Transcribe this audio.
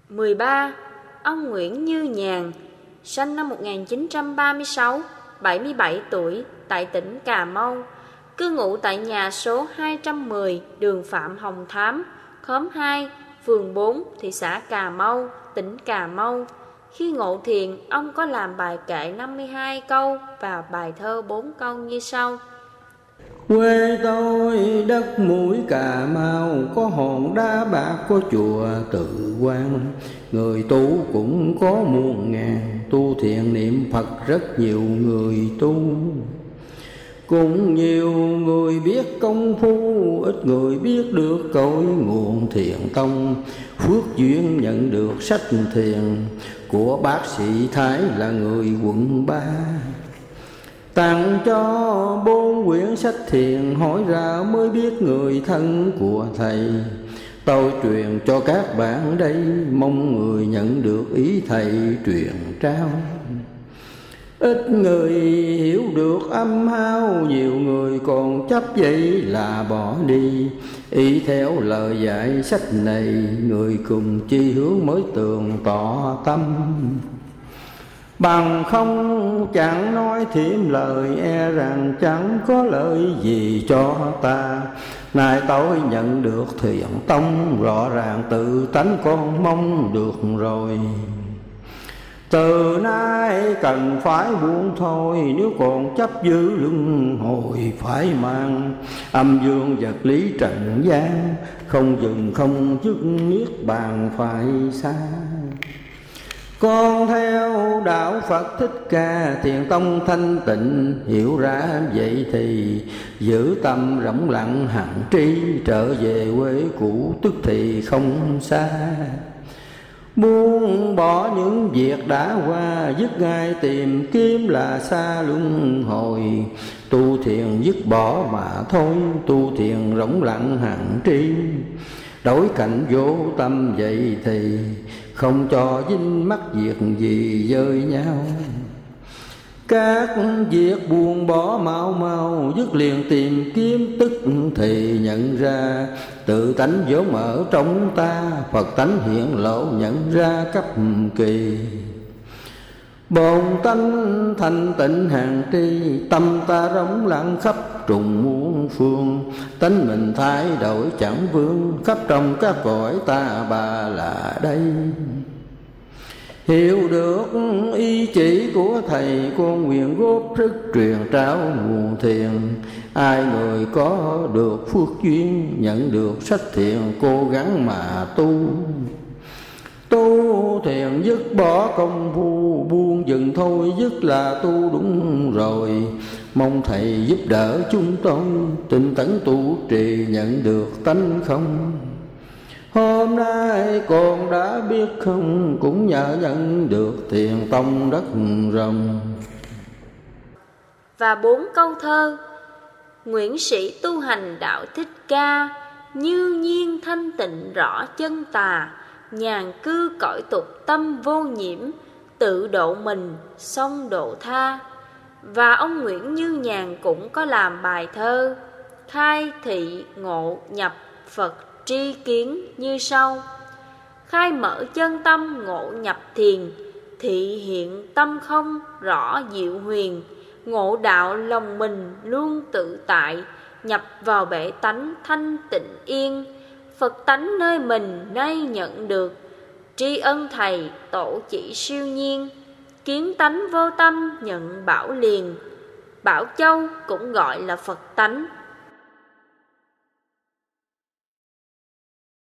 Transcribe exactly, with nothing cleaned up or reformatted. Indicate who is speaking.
Speaker 1: mười ba. Ông Nguyễn Như Nhàn, sinh năm một nghìn chín trăm ba mươi sáu, bảy mươi bảy tuổi, tại tỉnh Cà Mau, cư ngụ tại nhà số hai trăm mười đường Phạm Hồng Thám, khóm hai, phường bốn, thị xã Cà Mau, tỉnh Cà Mau. Khi ngộ thiền, ông có làm bài kệ năm mươi hai câu và bài thơ bốn câu như sau.
Speaker 2: Quê tôi đất mũi Cà Mau, có hòn đá bạc, có chùa Tự Quan. Người tu cũng có muôn ngàn, tu thiện niệm Phật rất nhiều người tu. Cũng nhiều người biết công phu, ít người biết được cội nguồn thiện tông. Phước duyên nhận được sách thiền của bác sĩ Thái là người quận ba. Tặng cho bốn quyển sách thiền, hỏi ra mới biết người thân của thầy. Tôi truyền cho các bạn đây, mong người nhận được ý thầy truyền trao. Ít người hiểu được âm hao, nhiều người còn chấp vậy là bỏ đi. Ý theo lời dạy sách này, người cùng chi hướng mới tường tỏ tâm. Bằng không chẳng nói thêm lời, e rằng chẳng có lợi gì cho ta. Nay tôi nhận được thiện tông, rõ ràng tự tánh con mong được rồi. Từ nay cần phải buông thôi, nếu còn chấp giữ luân hồi phải mang. Âm dương vật lý trần gian, không dừng không dứt niết bàn phải xa. Con theo đạo Phật Thích Ca, thiền tông thanh tịnh, hiểu ra vậy thì giữ tâm rỗng lặng hạnh tri. Trở về quê cũ tức thì không xa. Buông bỏ những việc đã qua, dứt ngay tìm kiếm là xa luân hồi. Tu thiền dứt bỏ mà thôi, tu thiền rỗng lặng hạnh tri. Đổi cảnh vô tâm vậy thì không cho dính mắc việc gì dơi nhau. Các việc buông bỏ mau mau, dứt liền tìm kiếm tức thì nhận ra. Tự tánh vốn ở trong ta, Phật tánh hiện lộ nhận ra cấp kỳ. Bồn tánh thanh tịnh hàng tri, tâm ta rỗng lặng khắp trùng muôn phương. Tánh mình thay đổi chẳng vương, khắp trong các cõi ta bà là đây. Hiểu được ý chỉ của thầy, con nguyện góp sức truyền trao nguồn thiền. Ai người có được phước duyên, nhận được sách thiền, cố gắng mà tu. Tu thiền dứt bỏ công phu, buông dừng thôi dứt là tu đúng rồi. Mong thầy giúp đỡ chúng tôi, tinh tấn tu trì nhận được tánh không. Hôm nay con đã biết không, cũng nhờ nhận được thiền tông đất rồng.
Speaker 1: Và bốn câu thơ. Nguyễn sĩ tu hành đạo Thích Ca, như nhiên thanh tịnh rõ chân tà. Nhàn cư cõi tục tâm vô nhiễm, tự độ mình xong độ tha. Và ông Nguyễn Như Nhàn cũng có làm bài thơ khai thị ngộ nhập Phật tri kiến như sau. Khai mở chân tâm ngộ nhập thiền, thị hiện tâm không rõ diệu huyền. Ngộ đạo lòng mình luôn tự tại, nhập vào bể tánh thanh tịnh yên. Phật tánh nơi mình nay nhận được, tri ân thầy tổ chỉ siêu nhiên. Kiến tánh vô tâm nhận bảo liền, Bảo Châu cũng gọi là Phật tánh,